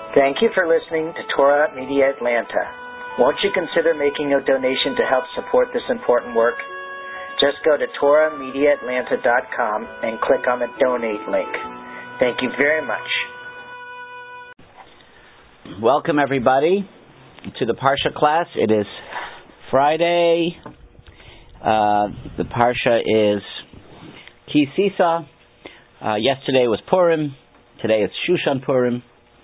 Thank you for listening to Torah Media Atlanta. Won't you consider making a donation to help support this important work? Just go to TorahMediaAtlanta.com and click on the donate link. Thank you very much. Welcome everybody to the Parsha class. It is Friday. The Parsha is Ki Sisa. Yesterday was Purim. Today is Shushan Purim.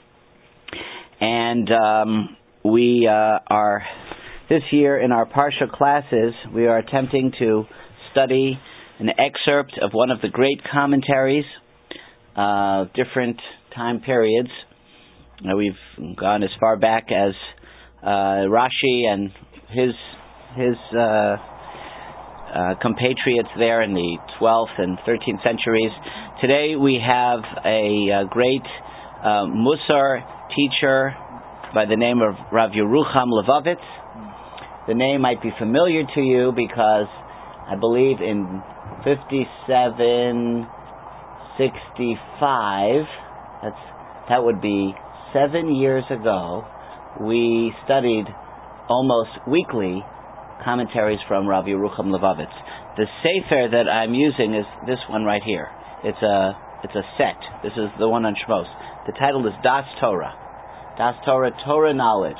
And we are, this year in our Parsha classes, we are attempting to study an excerpt of one of the great commentaries of different time periods. We've gone as far back as Rashi and his compatriots there in the 12th and 13th centuries. Today we have a great Musar teacher by the name of Rav Yerucham Levovitz. The name might be familiar to you because I believe in 5765, that would be 7 years ago, we studied almost weekly commentaries from Rav Yerucham Levovitz. The sefer that I'm using is this one right here. It's a set. This is the one on Shmos. The title is Das Torah. Das Torah, Torah knowledge.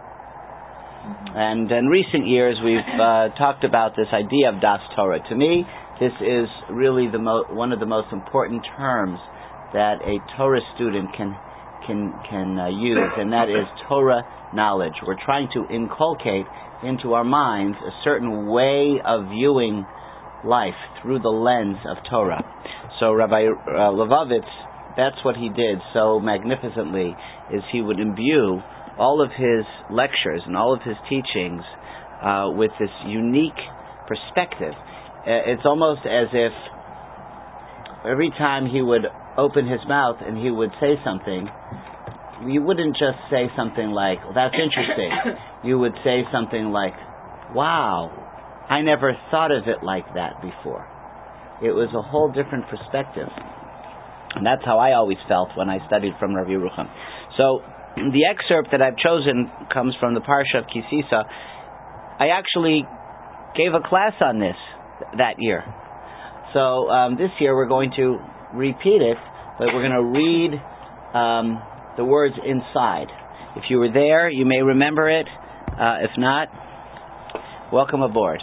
And in recent years we've talked about this idea of Das Torah. To me, this is really one of the most important terms that a Torah student can use, and that is Torah knowledge. We're trying to inculcate into our minds a certain way of viewing life through the lens of Torah. So Rabbi Levovitz, that's what he did so magnificently, is he would imbue all of his lectures and all of his teachings with this unique perspective. It's almost as if every time he would open his mouth and he would say something, you wouldn't just say something like, well, that's interesting. You would say something like, wow, I never thought of it like that before. It was a whole different perspective. And that's how I always felt when I studied from Rav Yerucham. So the excerpt that I've chosen comes from the Parsha of Ki Sisa. I actually gave a class on this that year. So this year we're going to repeat it, but we're going to read the words inside. If you were there, you may remember it. If not, welcome aboard.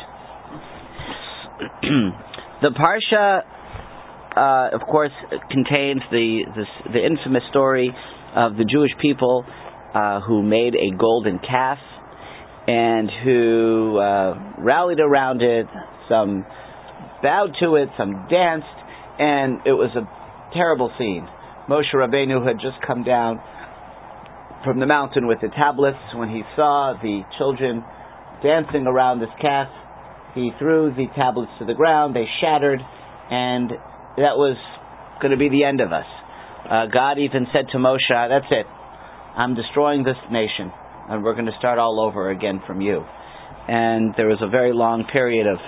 The Parsha, of course, contains the infamous story of the Jewish people who made a golden calf and who rallied around it. Some bowed to it, some danced, and it was a terrible scene. Moshe Rabbeinu had just come down from the mountain with the tablets. When he saw the children dancing around this calf, he threw the tablets to the ground. They shattered, and that was going to be the end of us. God even said to Moshe, that's it. I'm destroying this nation, and we're going to start all over again from you. And there was a very long period of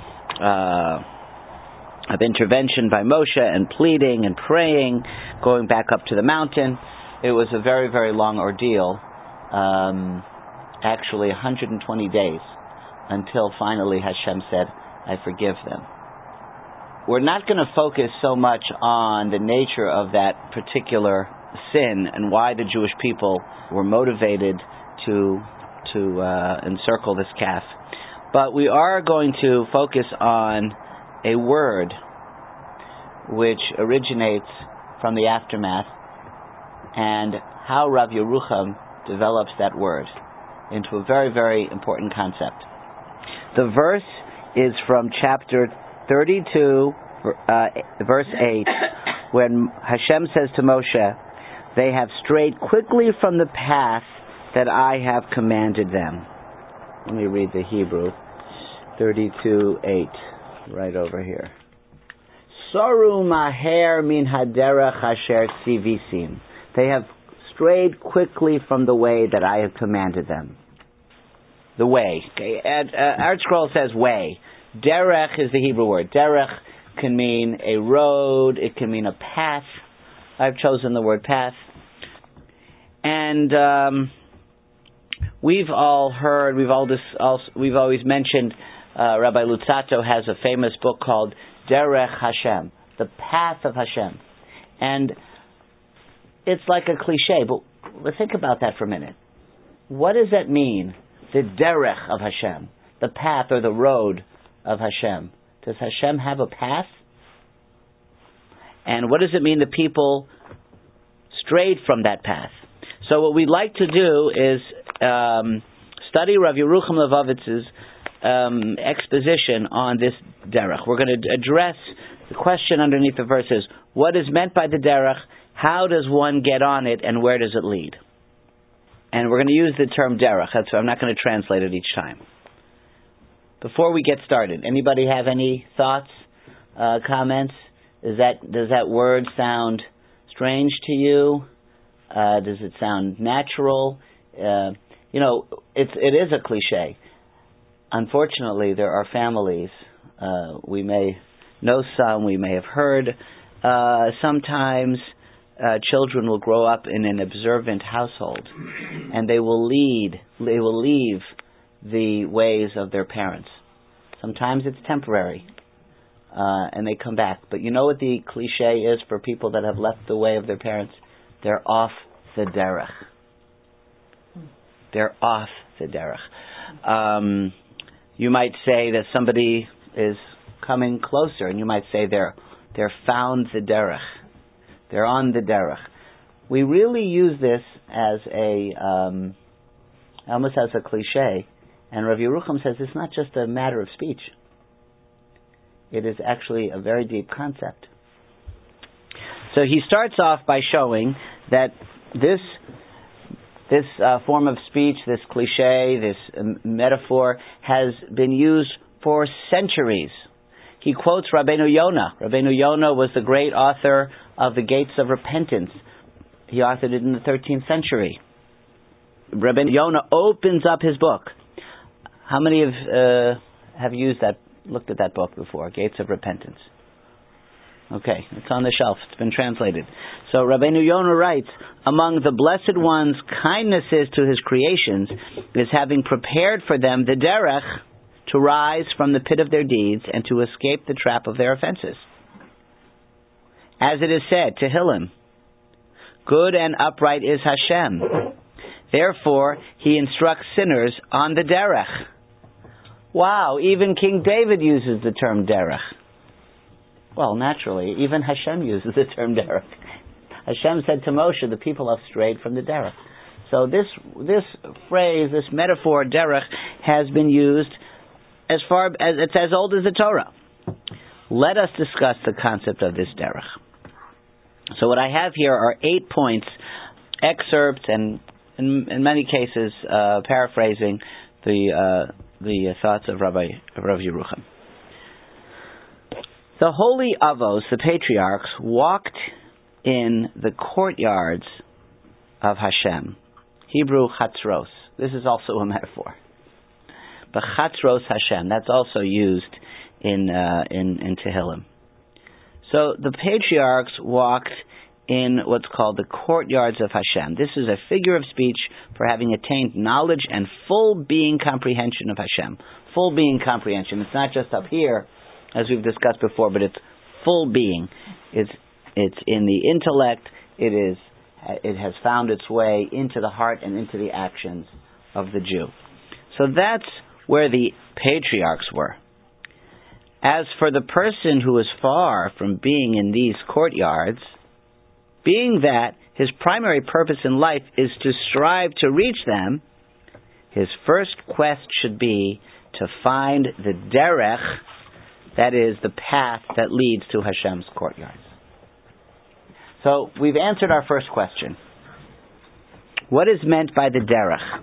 intervention by Moshe and pleading and praying, going back up to the mountain. It was a very, very long ordeal, actually 120 days, until finally Hashem said, I forgive them. We're not going to focus so much on the nature of that particular sin and why the Jewish people were motivated to encircle this calf. But we are going to focus on a word which originates from the aftermath and how Rav Yerucham develops that word into a very, very important concept. The verse is from chapter 32, verse 8, when Hashem says to Moshe, they have strayed quickly from the path that I have commanded them. Let me read the Hebrew. 32:8, right over here. Soru maher min haderech asher tzivisim. They have strayed quickly from the way that I have commanded them. The way. Okay. Art Scroll says way. Derech is the Hebrew word. Derech can mean a road. It can mean a path. I've chosen the word path. And And we've all heard, we've always mentioned, Rabbi Luzzatto has a famous book called Derech Hashem, the path of Hashem. And it's like a cliche, but let's think about that for a minute. What does that mean? The Derech of Hashem, the path or the road of Hashem. Does Hashem have a path? And what does it mean the people strayed from that path? So what we'd like to do is study Rav Yerucham Levovitz's exposition on this derech. We're going to address the question underneath the verses: what is meant by the derech? How does one get on it, and where does it lead? And we're going to use the term derech. That's why I'm not going to translate it each time. Before we get started, anybody have any thoughts, comments? Does that word sound strange to you? Does it sound natural? It is a cliche. Unfortunately, there are families, we may know some, we may have heard, sometimes children will grow up in an observant household, and they will leave the ways of their parents. Sometimes it's temporary, and they come back. But you know what the cliche is for people that have left the way of their parents? They're off the derech. They're off the derech. You might say that somebody is coming closer, and you might say they're found the derech. They're on the derech. We really use this as almost as a cliche, and Rav Yerucham says it's not just a matter of speech. It is actually a very deep concept. So he starts off by showing that this form of speech, this cliche, this metaphor, has been used for centuries. He quotes Rabbeinu Yonah. Rabbeinu Yonah was the great author of the Gates of Repentance. He authored it in the 13th century. Rabbeinu Yonah opens up his book. How many have looked at that book before? Gates of Repentance. Okay, it's on the shelf. It's been translated. So Rabbeinu Yonah writes, among the Blessed One's kindnesses to his creations is having prepared for them the derech to rise from the pit of their deeds and to escape the trap of their offenses. As it is said, Tehillim, good and upright is Hashem. Therefore, he instructs sinners on the derech. Wow, even King David uses the term derech. Well, naturally, even Hashem uses the term derech. Hashem said to Moshe, the people have strayed from the derech. So this phrase, this metaphor, derech, has been used as far as it's as old as the Torah. Let us discuss the concept of this derech. So what I have here are 8 points, excerpts, and in many cases paraphrasing the thoughts of Rav Yerucham. The holy Avos, the patriarchs, walked in the courtyards of Hashem. Hebrew chatzros. This is also a metaphor. But chatzros Hashem, that's also used in Tehillim. So the patriarchs walked in what's called the courtyards of Hashem. This is a figure of speech for having attained knowledge and full being comprehension of Hashem. Full being comprehension. It's not just up here, as we've discussed before, but it's full being. It's in the intellect. It has found its way into the heart and into the actions of the Jew. So that's where the patriarchs were. As for the person who is far from being in these courtyards, being that his primary purpose in life is to strive to reach them, his first quest should be to find the derech, that is, the path that leads to Hashem's courtyards. So we've answered our first question. What is meant by the derech?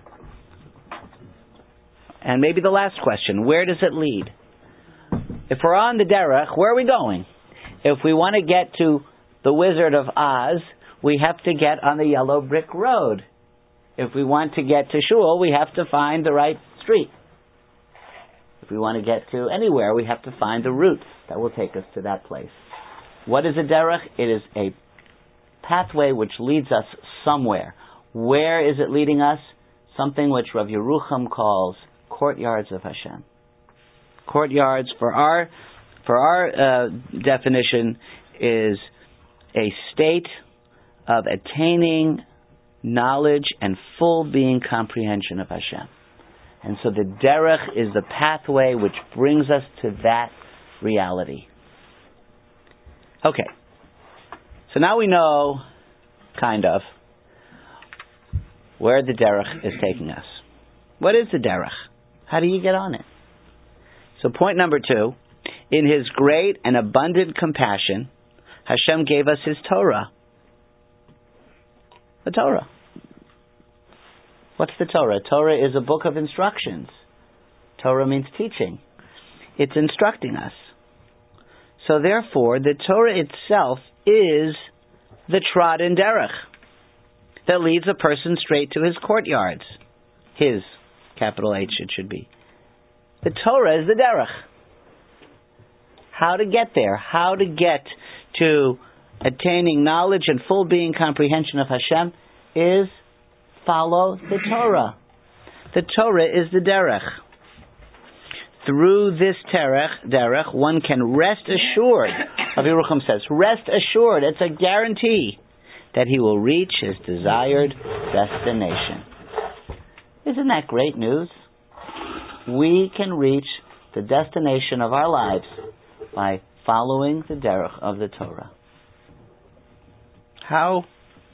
And maybe the last question, where does it lead? If we're on the derech, where are we going? If we want to get to the Wizard of Oz, we have to get on the yellow brick road. If we want to get to Shul, we have to find the right street. If we want to get to anywhere, we have to find the route that will take us to that place. What is a derech? It is a pathway which leads us somewhere. Where is it leading us? Something which Rav Yerucham calls courtyards of Hashem. Courtyards, for our definition, is a state of attaining knowledge and full being comprehension of Hashem. And so the derech is the pathway which brings us to that reality. Okay. So now we know, kind of, where the derech is taking us. What is the derech? How do you get on it? So point number 2, in His great and abundant compassion, Hashem gave us His Torah. The Torah. What's the Torah? Torah is a book of instructions. Torah means teaching. It's instructing us. So therefore, the Torah itself is the trodden derech that leads a person straight to his courtyards. His, capital H it should be. The Torah is the derech. How to get there, how to get to attaining knowledge and full being comprehension of Hashem is follow the Torah. The Torah is the derech. Through this derech, one can rest assured, Rav Yerucham says, rest assured, it's a guarantee that he will reach his desired destination. Isn't that great news? We can reach the destination of our lives by following the derech of the Torah. How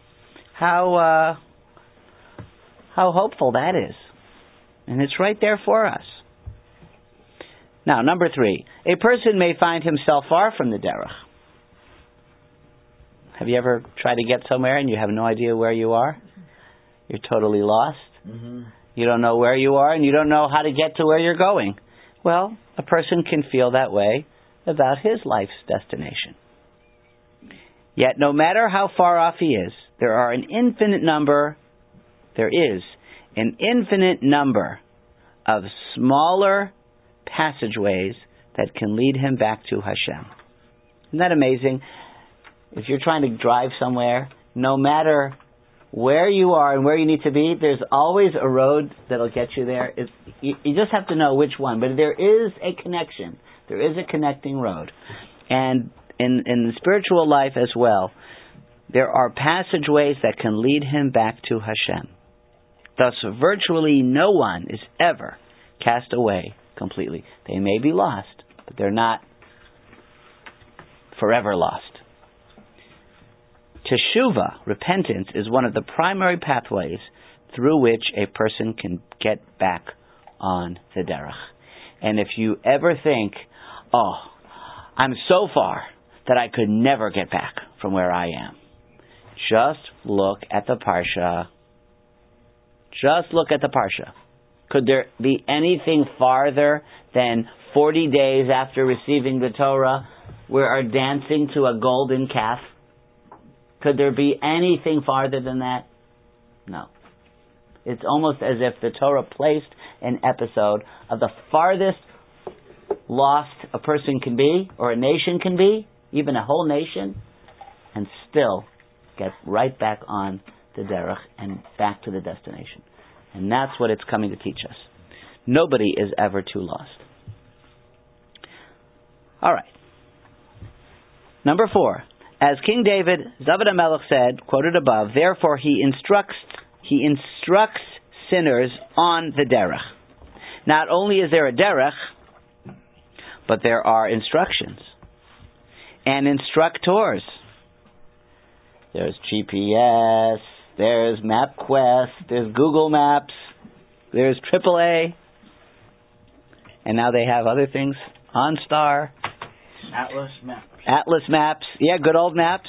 hopeful that is. And it's right there for us. Now, number 3. A person may find himself far from the derech. Have you ever tried to get somewhere and you have no idea where you are? You're totally lost. Mm-hmm. You don't know where you are and you don't know how to get to where you're going. Well, a person can feel that way about his life's destination. Yet, no matter how far off he is, there is an infinite number of smaller passageways that can lead him back to Hashem. Isn't that amazing? If you're trying to drive somewhere, no matter where you are and where you need to be, there's always a road that'll get you there. You just have to know which one. But there is a connection. There is a connecting road. And in the spiritual life as well, there are passageways that can lead him back to Hashem. Thus, virtually no one is ever cast away completely. They may be lost, but they're not forever lost. Teshuvah, repentance, is one of the primary pathways through which a person can get back on the derech. And if you ever think, oh, I'm so far that I could never get back from where I am, just look at the Parsha. Just look at the Parsha. Could there be anything farther than 40 days after receiving the Torah we are dancing to a golden calf? Could there be anything farther than that? No. It's almost as if the Torah placed an episode of the farthest lost a person can be, or a nation can be, even a whole nation, and still get right back on the derech and back to the destination. And that's what it's coming to teach us. Nobody is ever too lost. All right. Number 4. As King David, David HaMelech said, quoted above, therefore he instructs sinners on the derech. Not only is there a derech, but there are instructions and instructors. There's GPS, there's MapQuest, there's Google Maps, there's AAA, and now they have other things, OnStar, Atlas Maps, yeah, good old maps,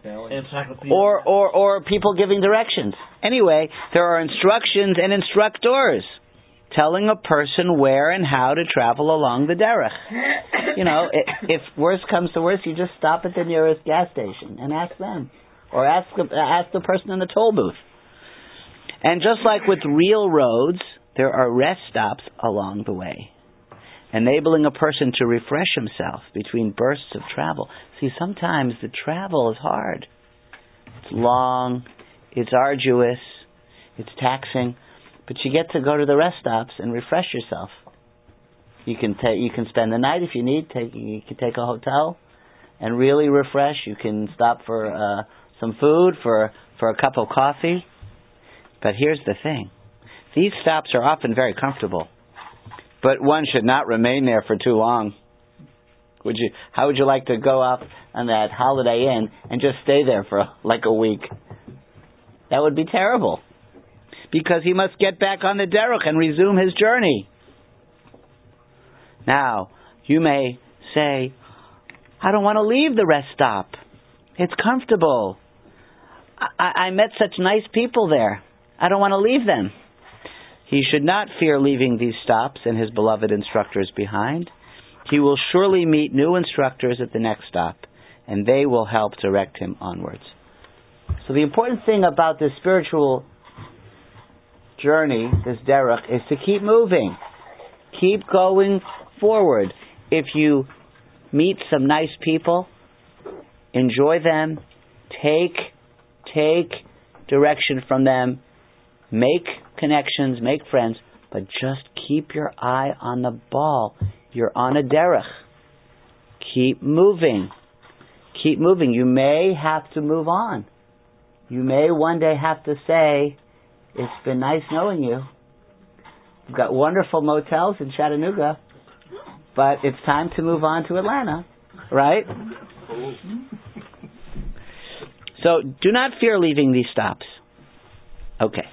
or people giving directions. Anyway, there are instructions and instructors telling a person where and how to travel along the derech. You know, if worse comes to worse, you just stop at the nearest gas station and ask them. Or ask the person in the toll booth. And just like with real roads, there are rest stops along the way, enabling a person to refresh himself between bursts of travel. See, sometimes the travel is hard. It's long, it's arduous, It's taxing, but you get to go to the rest stops and refresh yourself. You can spend the night if you need. You can take a hotel and really refresh. You can stop for some food, for a cup of coffee. But here's the thing: these stops are often very comfortable, but one should not remain there for too long. How would you like to go up on that Holiday Inn and just stay there for like a week? That would be terrible, because he must get back on the derech and resume his journey. Now, you may say, I don't want to leave the rest stop. It's comfortable. I met such nice people there. I don't want to leave them. He should not fear leaving these stops and his beloved instructors behind. He will surely meet new instructors at the next stop, and they will help direct him onwards. So the important thing about this spiritual journey, this derech, is to keep moving. Keep going forward. If you meet some nice people, enjoy them, take direction from them, make connections, make friends, but just keep your eye on the ball. You're on a derech. Keep moving. Keep moving. You may have to move on. You may one day have to say, it's been nice knowing you. We've got wonderful motels in Chattanooga, but it's time to move on to Atlanta, right? So do not fear leaving these stops. Okay.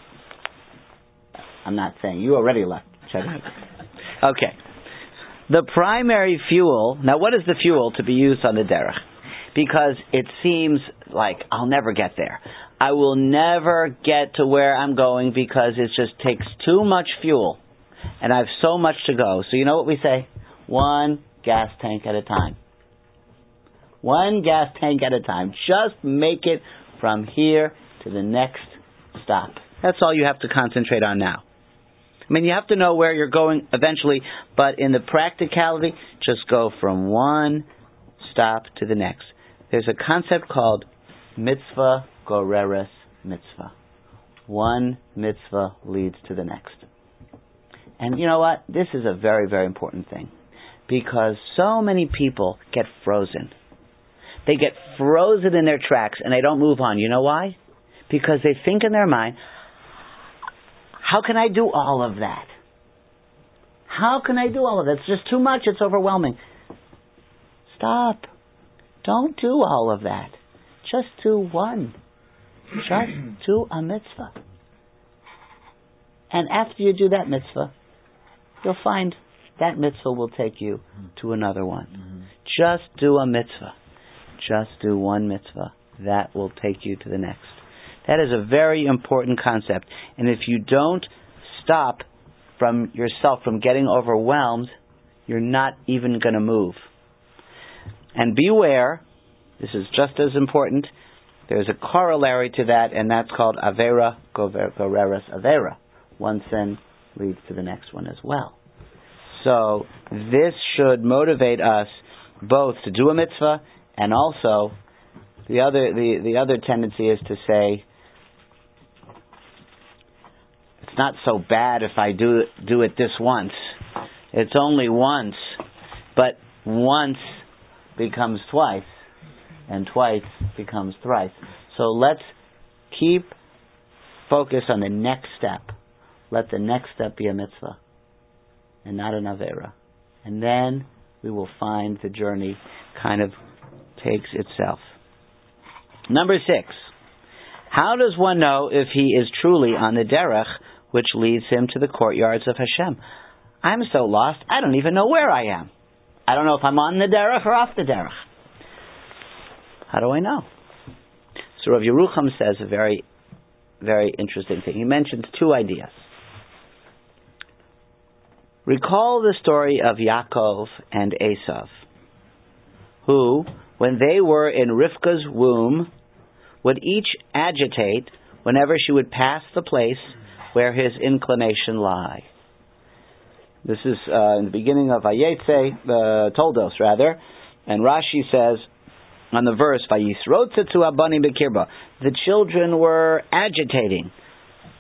I'm not saying you already left Chattanooga. Okay. The primary fuel, now what is the fuel to be used on the derech? Because it seems like I'll never get there. I will never get to where I'm going because it just takes too much fuel. And I have so much to go. So you know what we say? One gas tank at a time. One gas tank at a time. Just make it from here to the next stop. That's all you have to concentrate on now. I mean, you have to know where you're going eventually, but in the practicality, just go from one stop to the next. There's a concept called mitzvah goreres mitzvah. One mitzvah leads to the next. And you know what? This is a very, very important thing, because so many people get frozen. They get frozen in their tracks and they don't move on. You know why? Because they think in their mind, how can I do all of that? How can I do all of that? It's just too much. It's overwhelming. Stop. Don't do all of that. Just do one. Just do a mitzvah. And after you do that mitzvah, you'll find that mitzvah will take you to another one. Just do a mitzvah. Just do one mitzvah. That will take you to the next. That is a very important concept. And if you don't stop from yourself from getting overwhelmed, you're not even going to move. And beware, this is just as important, there's a corollary to that, and that's called Avera Goreres Avera. One sin leads to the next one as well. So this should motivate us both to do a mitzvah, and also the other tendency is to say, it's not so bad if I do it this once. It's only once, but once becomes twice, and twice becomes thrice. So let's keep focus on the next step. Let the next step be a mitzvah, and not an avera. And then we will find the journey kind of takes itself. Number 6. How does one know if he is truly on the derech which leads him to the courtyards of Hashem? I'm so lost, I don't even know where I am. I don't know if I'm on the derech or off the derech. How do I know? So Rav Yerucham says a very, very interesting thing. He mentions 2 ideas. Recall the story of Yaakov and Esav, who, when they were in Rivka's womb, would each agitate whenever she would pass the place where his inclination lie. This is in the beginning of Vayetze, Toldos rather, and Rashi says on the verse, Vayisrotzetzu abanim bekirba, the children were agitating.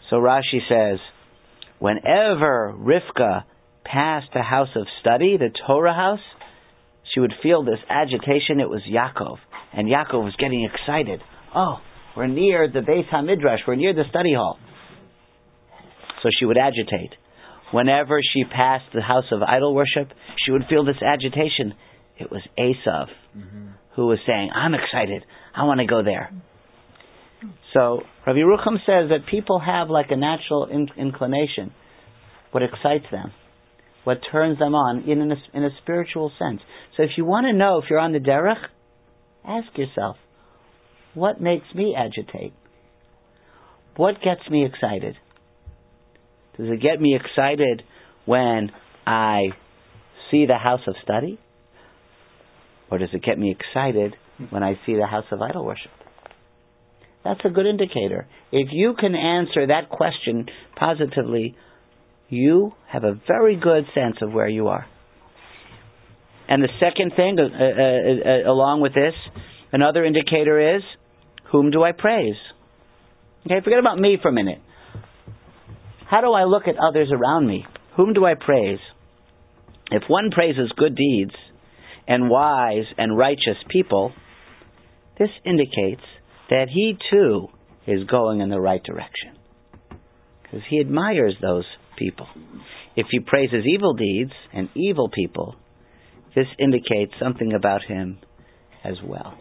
So Rashi says, whenever Rivka passed the house of study, the Torah house, she would feel this agitation. It was Yaakov. And Yaakov was getting excited. Oh, we're near the Beis HaMidrash. We're near the study hall. So she would agitate. Whenever she passed the house of idol worship, she would feel this agitation. It was Esav who was saying, I'm excited. I want to go there. So Rabbi Yerucham says that people have like a natural inclination. What excites them. What turns them on in a spiritual sense. So if you want to know if you're on the derech, ask yourself, what makes me agitate? What gets me excited? Does it get me excited when I see the house of study? Or does it get me excited when I see the house of idol worship? That's a good indicator. If you can answer that question positively, you have a very good sense of where you are. And the second thing, along with this, another indicator is, whom do I praise? Okay, forget about me for a minute. How do I look at others around me? Whom do I praise? If one praises good deeds and wise and righteous people, this indicates that he too is going in the right direction. Because he admires those people. If he praises evil deeds and evil people, this indicates something about him as well.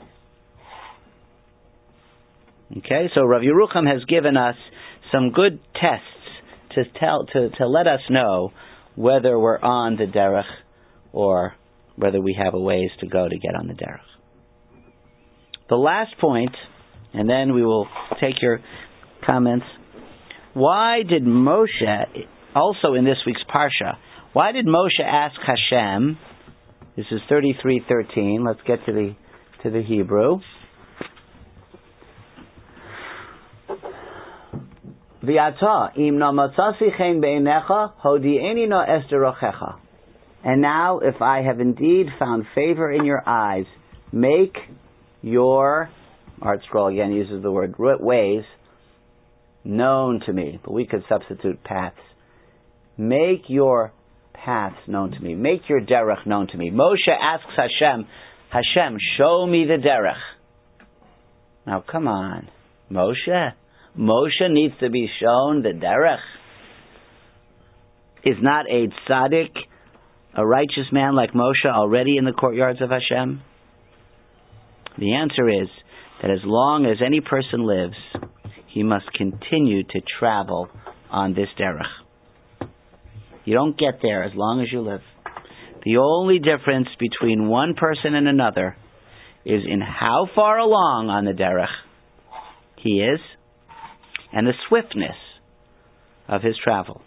Okay, so Rav Yerucham has given us some good tests to let us know whether we're on the derech or whether we have a ways to go to get on the derech. The last point, and then we will take your comments. Why did Moshe, also in this week's Parsha, why did Moshe ask Hashem? This is 33:13. Let's get to the Hebrew. V'ata im na matzasi chen beinecha hodi'eni na es derochecha. And now, if I have indeed found favor in your eyes, make your, Art Scroll again uses the word ways, known to me. But we could substitute paths. Make your paths known to me. Make your derech known to me. Moshe asks Hashem, show me the derech. Now come on, Moshe. Moshe needs to be shown the derech. Is not a tzaddik, a righteous man like Moshe, already in the courtyards of Hashem? The answer is that as long as any person lives, he must continue to travel on this derech. You don't get there as long as you live. The only difference between one person and another is in how far along on the derech he is and the swiftness of his travel.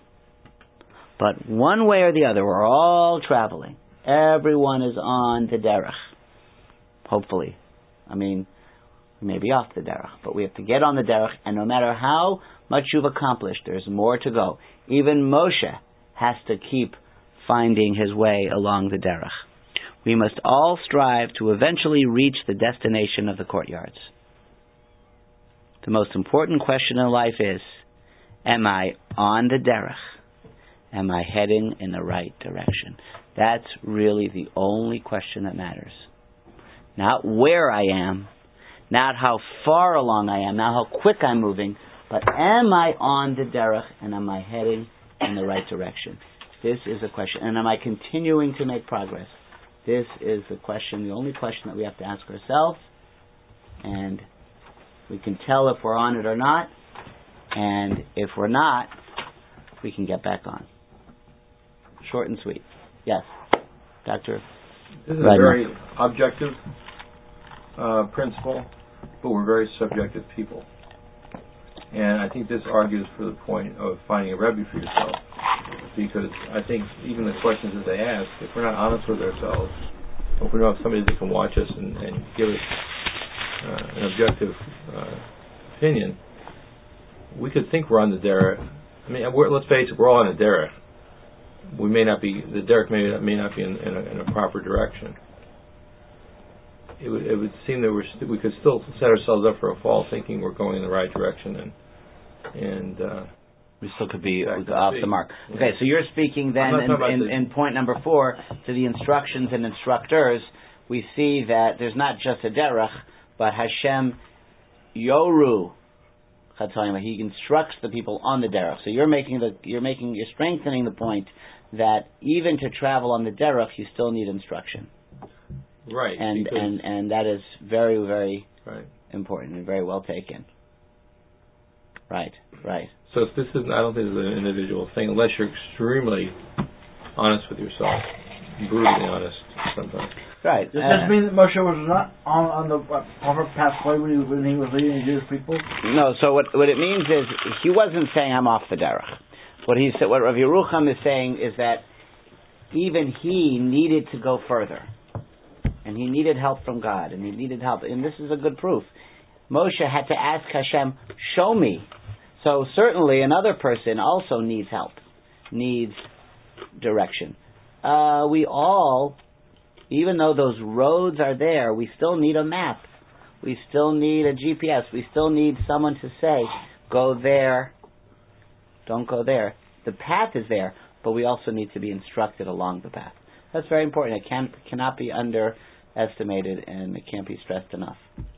But one way or the other, we're all traveling. Everyone is on the derech. Hopefully. I mean, we may be off the derech, but we have to get on the derech, and no matter how much you've accomplished, there's more to go. Even Moshe has to keep finding his way along the derech. We must all strive to eventually reach the destination of the courtyards. The most important question in life is, am I on the derech? Am I heading in the right direction? That's really the only question that matters. Not where I am, not how far along I am, not how quick I'm moving, but am I on the derech and am I heading in the right direction? This is a question. And am I continuing to make progress? This is the question, the only question that we have to ask ourselves. And we can tell if we're on it or not. And if we're not, we can get back on. Short and sweet. Yes, Dr. This is a very objective principle, but we're very subjective people. And I think this argues for the point of finding a Rebbe for yourself. Because I think even the questions that they ask, if we're not honest with ourselves, if we don't have somebody that can watch us and give us an objective opinion, we could think we're on the derech. I mean, let's face it, we're all on the derech. We may not be, the derech may not be in a proper direction. It would seem that we could still set ourselves up for a fall, thinking we're going in the right direction, and We still could be That could off be. the mark. Yeah. Okay, so you're speaking then I'm not talking about in point number 4 to the instructions and instructors. We see that there's not just a derech, but Hashem yoru chatoim. He instructs the people on the derech. So you're strengthening the point that even to travel on the derech, you still need instruction. Right. And that is very, very right. important and very well taken. Right. So if this isn't, I don't think it's an individual thing, unless you're extremely honest with yourself, brutally honest sometimes. Right. Does this mean that Moshe was not on the proper pathway when he was leading the Jewish people? No. So what it means is he wasn't saying I'm off the derech. What Rav Yerucham is saying is that even he needed to go further, and he needed help from God, and he needed help, and this is a good proof. Moshe had to ask Hashem, show me. So certainly another person also needs help, needs direction. We all, even though those roads are there, we still need a map. We still need a GPS. We still need someone to say, go there, don't go there. The path is there, but we also need to be instructed along the path. That's very important. It cannot be underestimated, and it can't be stressed enough.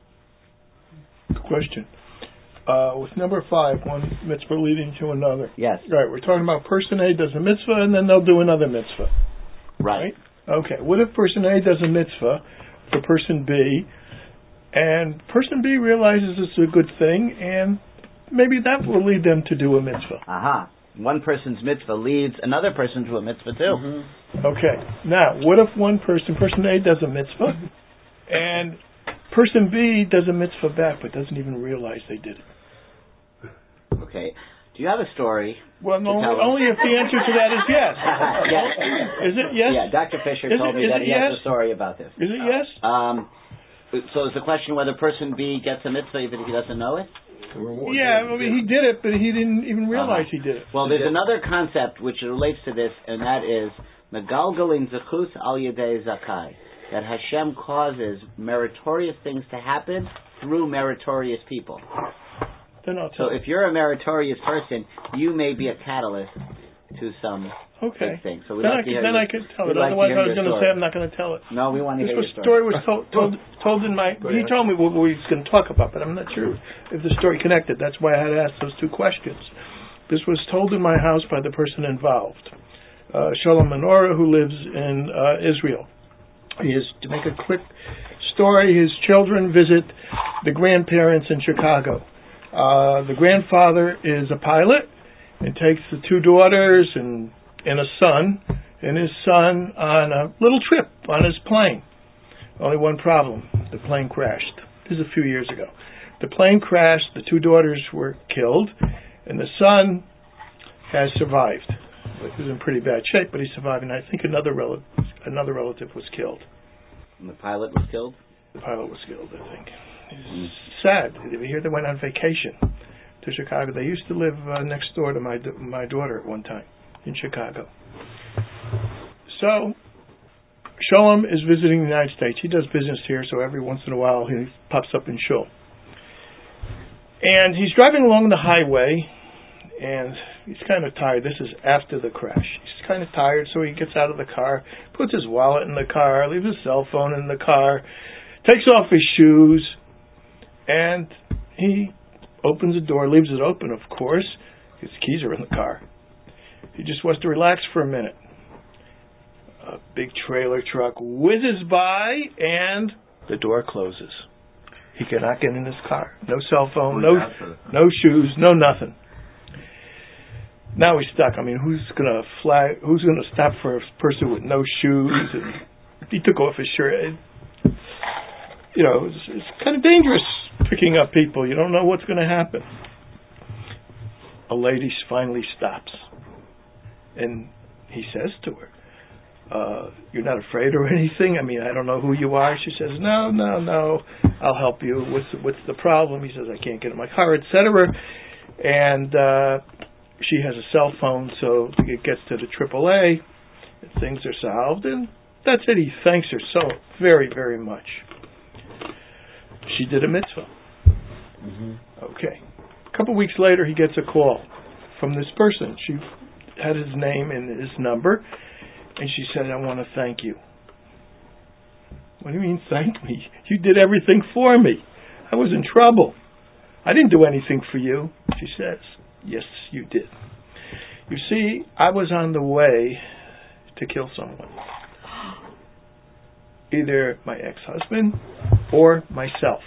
Question. With number 5, one mitzvah leading to another. Yes. Right, we're talking about person A does a mitzvah and then they'll do another mitzvah. Right. Okay, what if person A does a mitzvah for person B, and person B realizes it's a good thing, and maybe that will lead them to do a mitzvah? Aha. One person's mitzvah leads another person to a mitzvah too. Mm-hmm. Okay, now, what if person A does a mitzvah, and person B does a mitzvah back, but doesn't even realize they did it? Okay. Do you have a story? Well, no, only if the answer to that is yes. Yes. Is it yes? Yeah, Dr. Fisher told me that he has a story about this. Is it yes? So is the question whether person B gets a mitzvah even if he doesn't know it? Yeah, I mean, he did it, but he didn't even realize he did it. Well, there's another concept which relates to this, and that is megalgalin zechus al yedei zakai. That Hashem causes meritorious things to happen through meritorious people. So if you're a meritorious person, you may be a catalyst to some big thing. So then I could tell it. Otherwise, I was going to say I'm not going to tell it. No, we want to hear your story. This story was told in my. He told me what we was going to talk about, but I'm not sure if the story connected. That's why I had to ask those 2 questions. This was told in my house by the person involved, Shalom Menorah, who lives in Israel. To make a quick story, his children visit the grandparents in Chicago. The grandfather is a pilot and takes the 2 daughters and a son and his son on a little trip on his plane. Only one problem. The plane crashed. This is a few years ago. The plane crashed, the 2 daughters were killed, and the son has survived. He was in pretty bad shape, but he survived, and I think another relative was killed. And the pilot was killed? The pilot was killed, I think. It's sad. Here they went on vacation to Chicago. They used to live next door to my daughter at one time in Chicago. So Shalom is visiting the United States. He does business here, so every once in a while he pops up in Shul. And he's driving along the highway, and he's kind of tired. This is after the crash. He's kind of tired, so he gets out of the car, puts his wallet in the car, leaves his cell phone in the car, takes off his shoes, and he opens the door, leaves it open, of course. His keys are in the car. He just wants to relax for a minute. A big trailer truck whizzes by, and the door closes. He cannot get in his car. No cell phone, no shoes, no nothing. Now he's stuck. I mean, who's going to stop for a person with no shoes? And he took off his shirt. It's kind of dangerous picking up people. You don't know what's going to happen. A lady finally stops. And he says to her, you're not afraid or anything? I mean, I don't know who you are. She says, no, I'll help you. What's the problem? He says, I can't get in my car, etc. And she has a cell phone, so it gets to the AAA, and things are solved, and that's it. He thanks her so very, very much. She did a mitzvah. Mm-hmm. Okay. A couple weeks later, he gets a call from this person. She had his name and his number, and she said, I want to thank you. What do you mean, thank me? You did everything for me. I was in trouble. I didn't do anything for you. She says, yes, you did. You see, I was on the way to kill someone. Either my ex-husband or myself.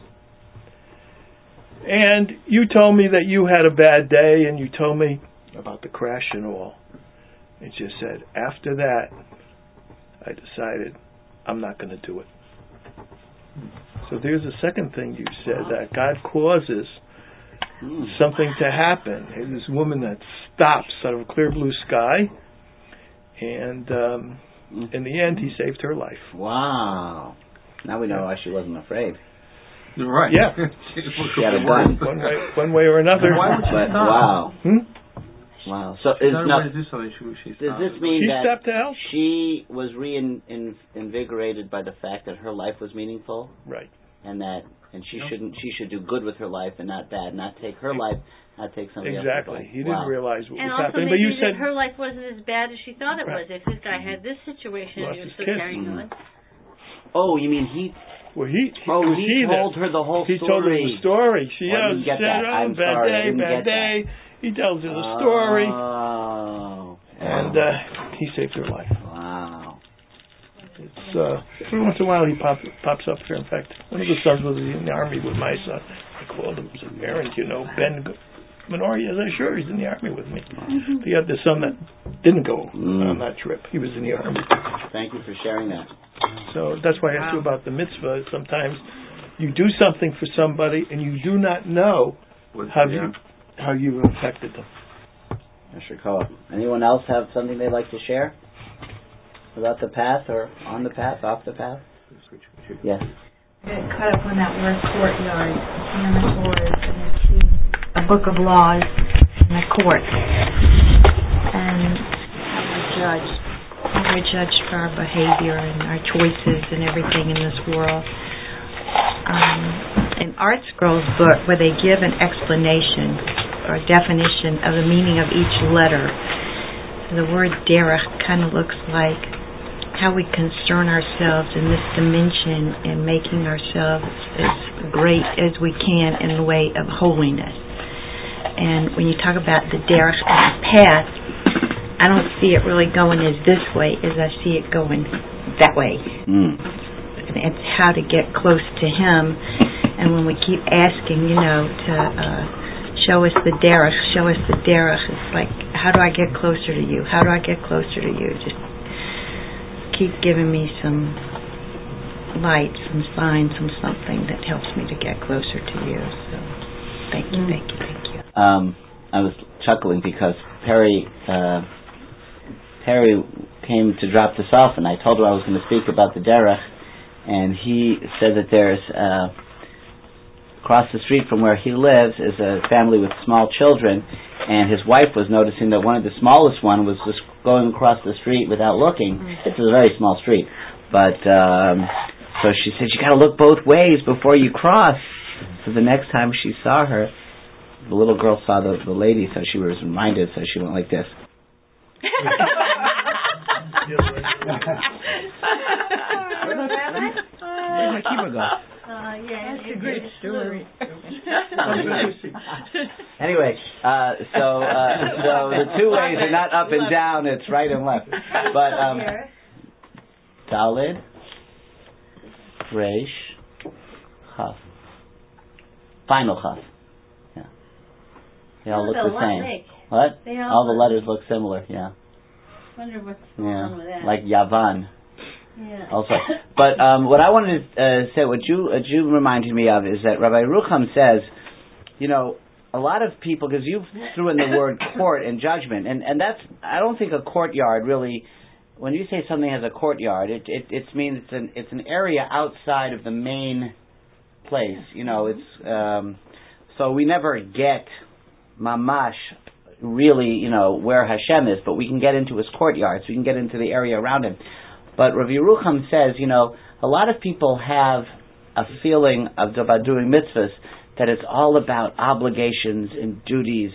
And you told me that you had a bad day, and you told me about the crash and all. It just said, after that, I decided I'm not going to do it. So there's a second thing you said, that God causes something to happen. And this woman that stops out of a clear blue sky, and in the end, he saved her life. Wow. Now we know why she wasn't afraid. Right. Yeah. She had a gun. One way or another. Why would she stop? Wow. Wow. So She's not ready to do something. She does this mean She that stepped to help? she was reinvigorated by the fact that her life was meaningful? Right. And she should do good with her life and not bad, not take her life, not take somebody else's life. Exactly. He didn't realize what and was also happening. maybe But you said her life wasn't as bad as she thought it Right. was. If this guy had this situation and Lost he was his still kids. carrying on. Oh, you mean he he told her the whole He story. told her the story. She I didn't get that. I'm bad sorry, I day, didn't bad get day. He tells her the story, Oh. and he saved her life. Wow. It's every once in a while he pops up here. In fact, one of the sons was in the army with my son. I called him. He was an errand, Ben Minori. I said, sure, he's in the army with me. He had the son that didn't go on that trip. He was in the army. Thank you for sharing that. So that's why I asked you about the mitzvah. Sometimes you do something for somebody and you do not know how you've affected them. Anyone else have something they'd like to share about the path, or on the path, off the path? Yes. Get caught up on that word courtyard. And the Torah, and it's a book of laws in the court, and how we're judged for our behavior and our choices and everything in this world. In Art Scrolls book, where they give an explanation or definition of the meaning of each letter, the word derech kind of looks like how we concern ourselves in this dimension and making ourselves as great as we can in the way of holiness. And when you talk about the derech and the path, I don't see it really going as this way as I see it going that way. It's how to get close to Him. And when we keep asking, to show us the derech, it's like, how do I get closer to you? How do I get closer to you? Just keep giving me some light, some signs, something that helps me to get closer to you. So thank you. I was chuckling because Perry came to drop this off, and I told her I was going to speak about the derech, and he said that there's across the street from where he lives is a family with small children, and his wife was noticing that one of the smallest one was just going across the street without looking. It's a very small street, but so she said, you got to look both ways before you cross. So the next time she saw her, the little girl saw the lady, so she was reminded, so she went like this. Where's my keyboard go? That's a great story. Anyway, so the two ways are not up and down, it's right and left. But Daled, Resh, Chaf. Final Chaf. Yeah. They all look the same. What? All the letters look similar, yeah. Wonder what's going on with that. Like Yavan. Yeah. Also, but what I wanted to say, what you reminded me of, is that Rabbi Rucham says, a lot of people, because you threw in the word court and judgment, and that's, I don't think a courtyard really, when you say something has a courtyard, it means it's an area outside of the main place. It's so we never get mamash really, where Hashem is, but we can get into His courtyard, so we can get into the area around Him. But Rav Yerucham says, a lot of people have a feeling about doing mitzvahs that it's all about obligations and duties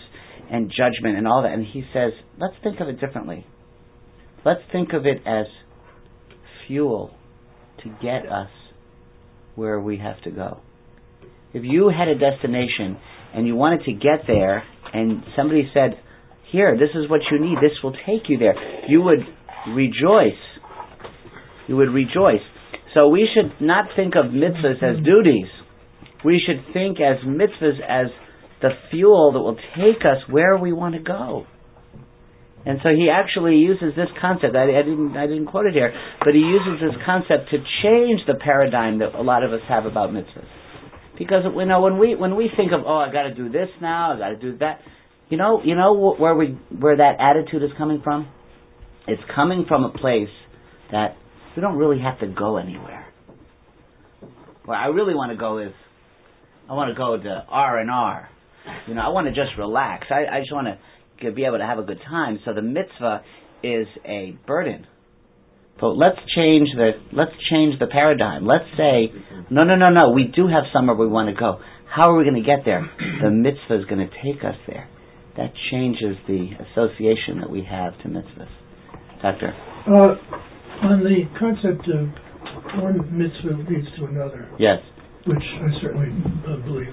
and judgment and all that. And he says, let's think of it differently. Let's think of it as fuel to get us where we have to go. If you had a destination and you wanted to get there and somebody said, here, this is what you need, this will take you there, you would rejoice. You would rejoice. So we should not think of mitzvahs as duties. We should think as mitzvahs as the fuel that will take us where we want to go. And so he actually uses this concept. I didn't quote it here, but he uses this concept to change the paradigm that a lot of us have about mitzvahs. Because when we think of, I got to do this now, I got to do that, you know where that attitude is coming from? It's coming from a place that we don't really have to go anywhere. Where I really want to go is, I want to go to R&R. I want to just relax. I just want to be able to have a good time. So the mitzvah is a burden. But let's change the paradigm. Let's say, no. We do have somewhere we want to go. How are we going to get there? The mitzvah is going to take us there. That changes the association that we have to mitzvahs. Doctor? On the concept of one mitzvah leads to another. Yes. Which I certainly believe.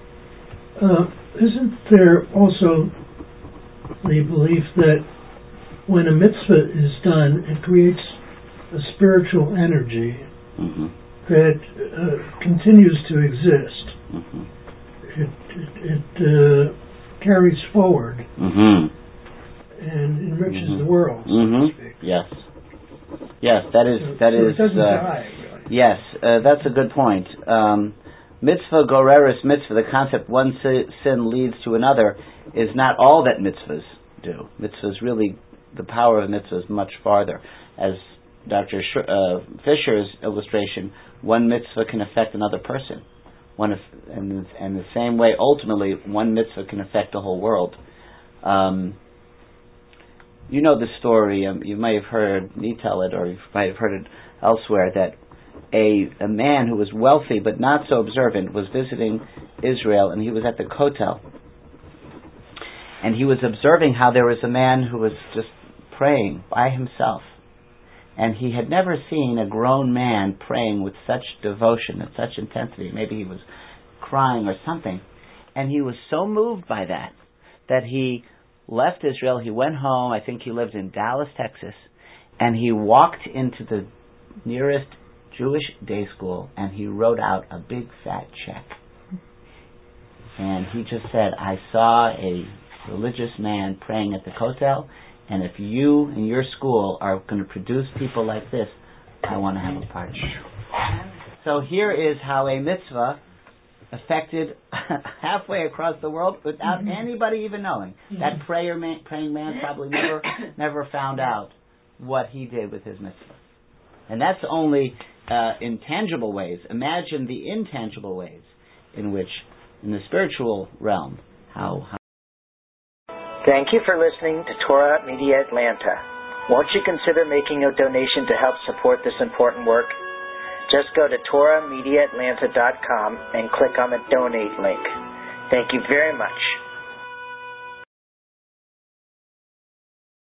Isn't there also the belief that when a mitzvah is done, it creates a spiritual energy that continues to exist? It carries forward and enriches the world, so to speak. Yes, that is. So it doesn't die, really. Yes, that's a good point. Mitzvah goreris mitzvah, the concept one sin leads to another, is not all that mitzvahs do. Mitzvahs really, the power of mitzvah is much farther. As Dr. Fisher's illustration, one mitzvah can affect another person. And the same way, ultimately, one mitzvah can affect the whole world. You know the story, you may have heard me tell it, or you might have heard it elsewhere, that a man who was wealthy but not so observant was visiting Israel, and he was at the Kotel. And he was observing how there was a man who was just praying by himself. And he had never seen a grown man praying with such devotion and such intensity. Maybe he was crying or something. And he was so moved by that he left Israel. He went home. I think he lived in Dallas, Texas. And he walked into the nearest Jewish day school and he wrote out a big fat check. And he just said, I saw a religious man praying at the Kotel, and if you and your school are going to produce people like this, I want to have a part. So here is how a mitzvah affected halfway across the world without anybody even knowing. That praying man probably never found out what he did with his mitzvah. And that's only in tangible ways. Imagine the intangible ways in which, in the spiritual realm, how. Thank you for listening to Torah Media Atlanta. Won't you consider making a donation to help support this important work? Just go to TorahMediaAtlanta.com and click on the donate link. Thank you very much.